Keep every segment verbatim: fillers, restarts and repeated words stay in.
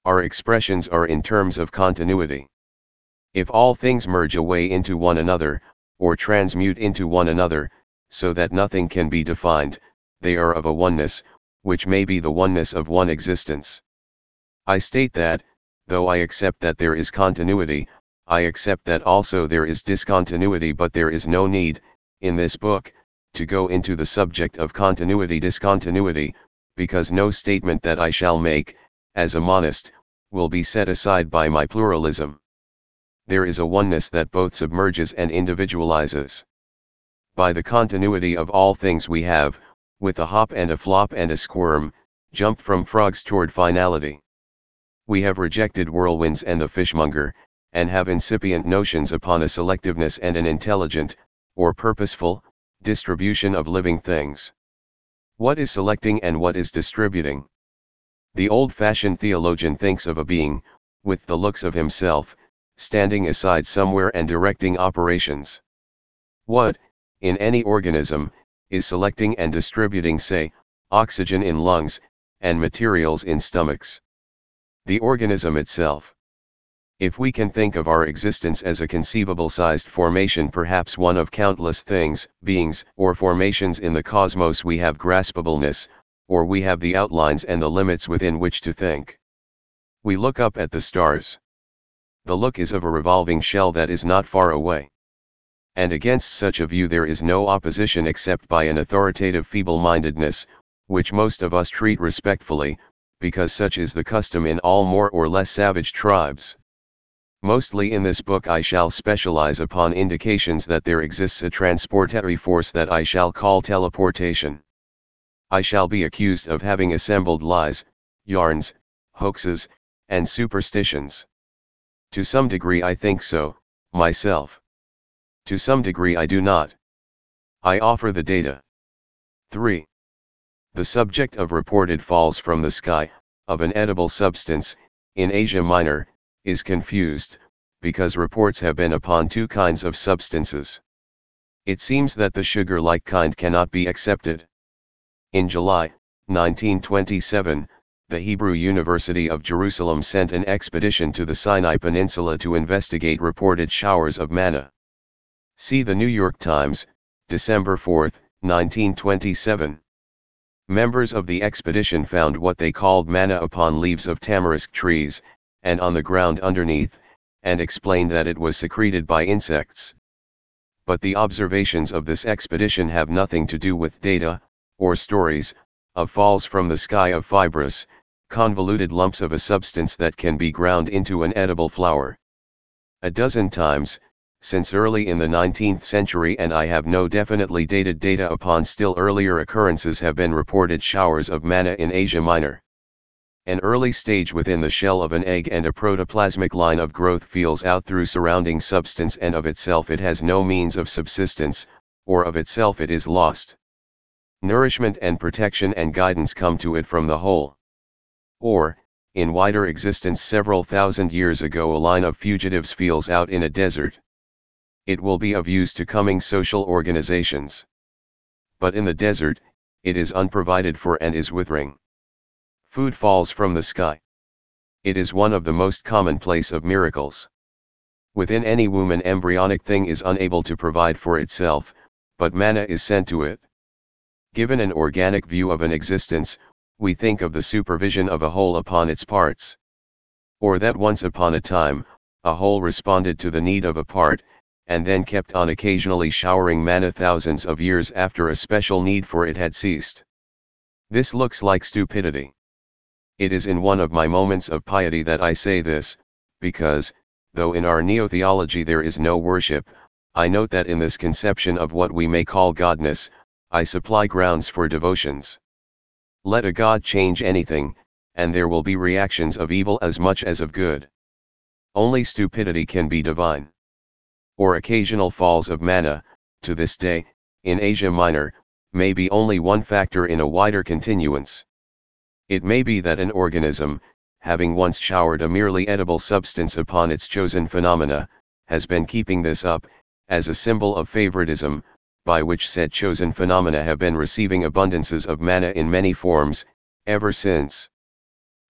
our expressions are in terms of continuity. If all things merge away into one another, or transmute into one another, so that nothing can be defined, they are of a oneness, which may be the oneness of one existence. I state that, though I accept that there is continuity, I accept that also there is discontinuity, but there is no need, in this book, to go into the subject of continuity-discontinuity, because no statement that I shall make, as a monist, will be set aside by my pluralism. There is a oneness that both submerges and individualizes. By the continuity of all things we have, with a hop and a flop and a squirm, jumped from frogs toward finality. We have rejected whirlwinds and the fishmonger, and have incipient notions upon a selectiveness and an intelligent, or purposeful, distribution of living things. What is selecting and what is distributing? The old-fashioned theologian thinks of a being, with the looks of himself, standing aside somewhere and directing operations. What, in any organism, is selecting and distributing, say, oxygen in lungs, and materials in stomachs? The organism itself. If we can think of our existence as a conceivable-sized formation, perhaps one of countless things, beings, or formations in the cosmos, we have graspableness, or we have the outlines and the limits within which to think. We look up at the stars. The look is of a revolving shell that is not far away. And against such a view there is no opposition except by an authoritative feeble-mindedness, which most of us treat respectfully, because such is the custom in all more or less savage tribes. Mostly in this book I shall specialize upon indications that there exists a transportatory force that I shall call teleportation. I shall be accused of having assembled lies, yarns, hoaxes, and superstitions. To some degree I think so, myself. To some degree I do not. I offer the data. three. The subject of reported falls from the sky, of an edible substance, in Asia Minor, is confused, because reports have been upon two kinds of substances. It seems that the sugar-like kind cannot be accepted. In July, nineteen twenty-seven, the Hebrew University of Jerusalem sent an expedition to the Sinai Peninsula to investigate reported showers of manna. See the New York Times, December fourth, nineteen twenty-seven. Members of the expedition found what they called manna upon leaves of tamarisk trees, and on the ground underneath, and explained that it was secreted by insects. But the observations of this expedition have nothing to do with data, or stories, of falls from the sky of fibrous, convoluted lumps of a substance that can be ground into an edible flour. A dozen times, since early in the nineteenth century, and I have no definitely dated data upon still earlier occurrences, have been reported showers of manna in Asia Minor. An early stage within the shell of an egg and a protoplasmic line of growth feels out through surrounding substance, and of itself it has no means of subsistence, or of itself it is lost. Nourishment and protection and guidance come to it from the whole. Or, in wider existence several thousand years ago, a line of fugitives feels out in a desert. It will be of use to coming social organizations. But in the desert, it is unprovided for and is withering. Food falls from the sky. It is one of the most commonplace of miracles. Within any womb an embryonic thing is unable to provide for itself, but manna is sent to it. Given an organic view of an existence, we think of the supervision of a whole upon its parts. Or that once upon a time, a whole responded to the need of a part, and then kept on occasionally showering manna thousands of years after a special need for it had ceased. This looks like stupidity. It is in one of my moments of piety that I say this, because, though in our neo-theology there is no worship, I note that in this conception of what we may call godness, I supply grounds for devotions. Let a god change anything, and there will be reactions of evil as much as of good. Only stupidity can be divine. Or occasional falls of manna, to this day, in Asia Minor, may be only one factor in a wider continuance. It may be that an organism, having once showered a merely edible substance upon its chosen phenomena, has been keeping this up, as a symbol of favoritism, by which said chosen phenomena have been receiving abundances of manna in many forms, ever since.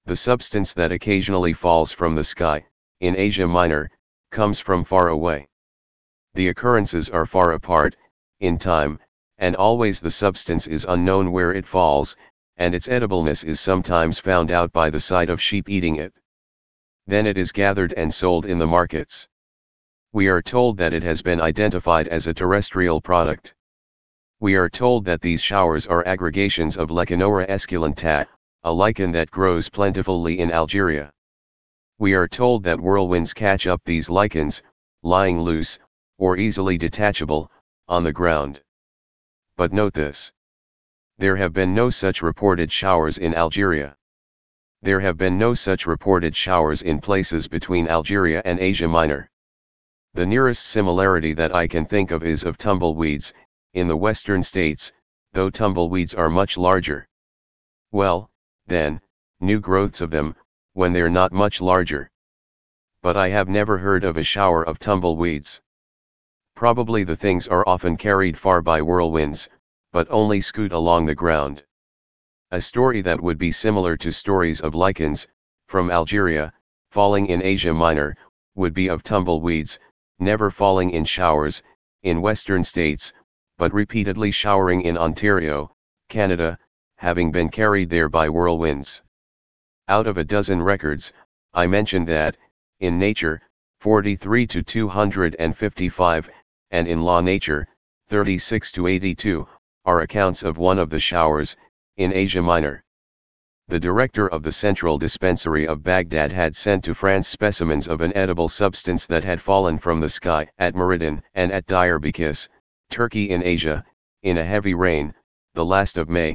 The substance that occasionally falls from the sky, in Asia Minor, comes from far away. The occurrences are far apart, in time, and always the substance is unknown where it falls, and its edibleness is sometimes found out by the sight of sheep eating it. Then it is gathered and sold in the markets. We are told that it has been identified as a terrestrial product. We are told that these showers are aggregations of Lecanora esculenta, a lichen that grows plentifully in Algeria. We are told that whirlwinds catch up these lichens, lying loose, or easily detachable, on the ground. But note this. There have been no such reported showers in Algeria. There have been no such reported showers in places between Algeria and Asia Minor. The nearest similarity that I can think of is of tumbleweeds, in the western states, though tumbleweeds are much larger. Well, then, new growths of them, when they're not much larger. But I have never heard of a shower of tumbleweeds. Probably the things are often carried far by whirlwinds, but only scoot along the ground. A story that would be similar to stories of lichens, from Algeria, falling in Asia Minor, would be of tumbleweeds, never falling in showers, in western states, but repeatedly showering in Ontario, Canada, having been carried there by whirlwinds. Out of a dozen records, I mentioned that, in Nature, forty-three to two hundred fifty-five, and in Law Nature, thirty-six to eighty-two, are accounts of one of the showers, in Asia Minor. The director of the Central Dispensary of Baghdad had sent to France specimens of an edible substance that had fallen from the sky at Meridan and at Diyarbakir, Turkey in Asia, in a heavy rain, the last of May,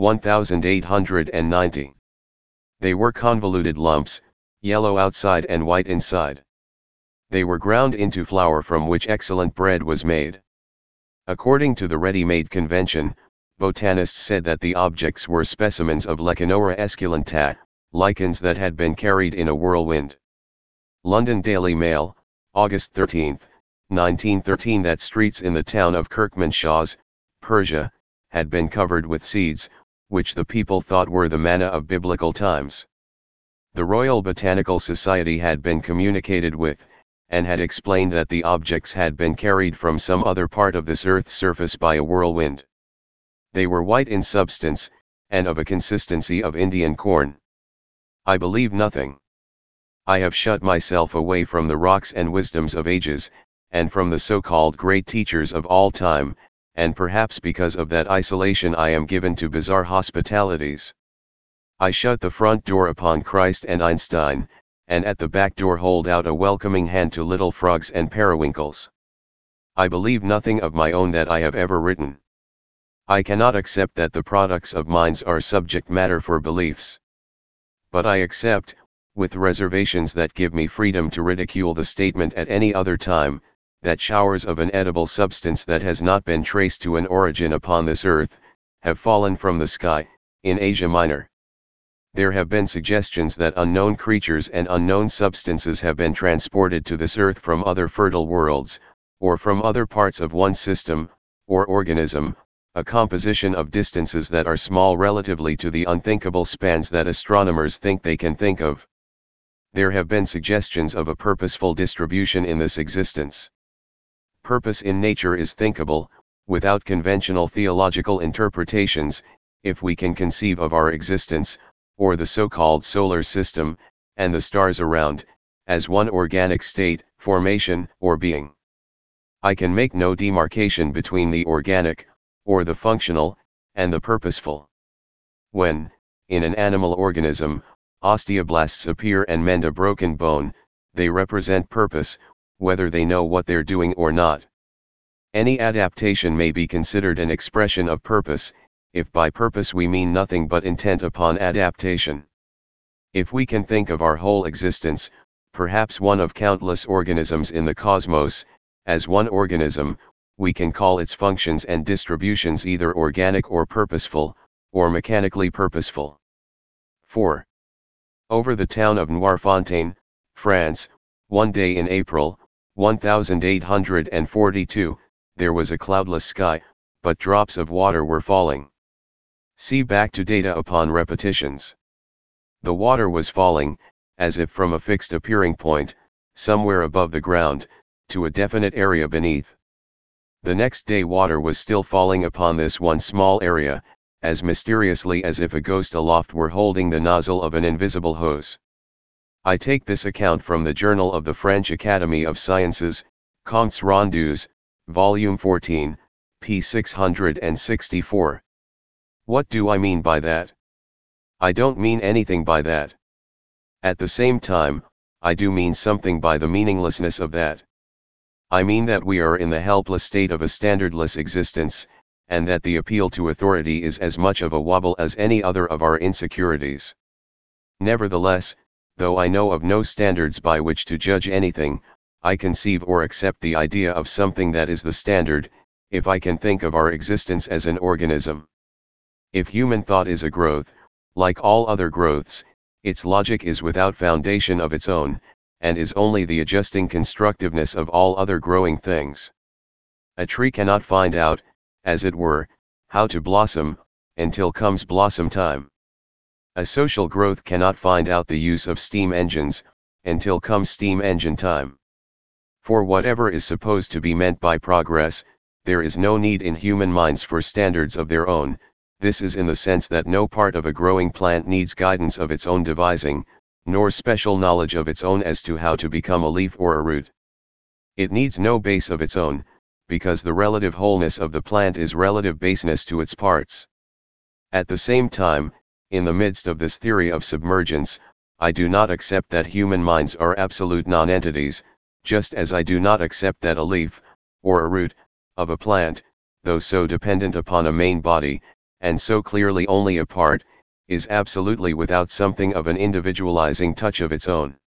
eighteen ninety. They were convoluted lumps, yellow outside and white inside. They were ground into flour from which excellent bread was made. According to the ready-made convention, botanists said that the objects were specimens of Lecanora esculenta, lichens that had been carried in a whirlwind. London Daily Mail, August thirteenth, nineteen thirteen. That streets in the town of Kirkmanshahs, Persia, had been covered with seeds, which the people thought were the manna of biblical times. The Royal Botanical Society had been communicated with, and had explained that the objects had been carried from some other part of this earth's surface by a whirlwind. They were white in substance, and of a consistency of Indian corn. I believe nothing. I have shut myself away from the rocks and wisdoms of ages, and from the so-called great teachers of all time, and perhaps because of that isolation I am given to bizarre hospitalities. I shut the front door upon Christ and Einstein, and at the back door hold out a welcoming hand to little frogs and periwinkles. I believe nothing of my own that I have ever written. I cannot accept that the products of minds are subject matter for beliefs. But I accept, with reservations that give me freedom to ridicule the statement at any other time, that showers of an edible substance that has not been traced to an origin upon this earth, have fallen from the sky, in Asia Minor. There have been suggestions that unknown creatures and unknown substances have been transported to this earth from other fertile worlds, or from other parts of one system, or organism, a composition of distances that are small relatively to the unthinkable spans that astronomers think they can think of. There have been suggestions of a purposeful distribution in this existence. Purpose in nature is thinkable, without conventional theological interpretations, if we can conceive of our existence, or the so-called solar system, and the stars around, as one organic state, formation, or being. I can make no demarcation between the organic, or the functional, and the purposeful. When, in an animal organism, osteoblasts appear and mend a broken bone, they represent purpose, whether they know what they're doing or not. Any adaptation may be considered an expression of purpose, if by purpose we mean nothing but intent upon adaptation. If we can think of our whole existence, perhaps one of countless organisms in the cosmos, as one organism, we can call its functions and distributions either organic or purposeful, or mechanically purposeful. four. Over the town of Noirfontaine, France, one day in April, eighteen forty-two, there was a cloudless sky, but drops of water were falling. See back to data upon repetitions. The water was falling, as if from a fixed appearing point, somewhere above the ground, to a definite area beneath. The next day water was still falling upon this one small area, as mysteriously as if a ghost aloft were holding the nozzle of an invisible hose. I take this account from the Journal of the French Academy of Sciences, Comptes Rendus, Volume fourteen, page six hundred sixty-four. What do I mean by that? I don't mean anything by that. At the same time, I do mean something by the meaninglessness of that. I mean that we are in the helpless state of a standardless existence, and that the appeal to authority is as much of a wobble as any other of our insecurities. Nevertheless, though I know of no standards by which to judge anything, I conceive or accept the idea of something that is the standard, if I can think of our existence as an organism. If human thought is a growth, like all other growths, its logic is without foundation of its own, and is only the adjusting constructiveness of all other growing things. A tree cannot find out, as it were, how to blossom, until comes blossom time. A social growth cannot find out the use of steam engines, until comes steam engine time. For whatever is supposed to be meant by progress, there is no need in human minds for standards of their own. This is in the sense that no part of a growing plant needs guidance of its own devising, nor special knowledge of its own as to how to become a leaf or a root. It needs no base of its own, because the relative wholeness of the plant is relative baseness to its parts. At the same time, in the midst of this theory of submergence, I do not accept that human minds are absolute non-entities, just as I do not accept that a leaf, or a root, of a plant, though so dependent upon a main body, and so clearly only a part, is absolutely without something of an individualizing touch of its own.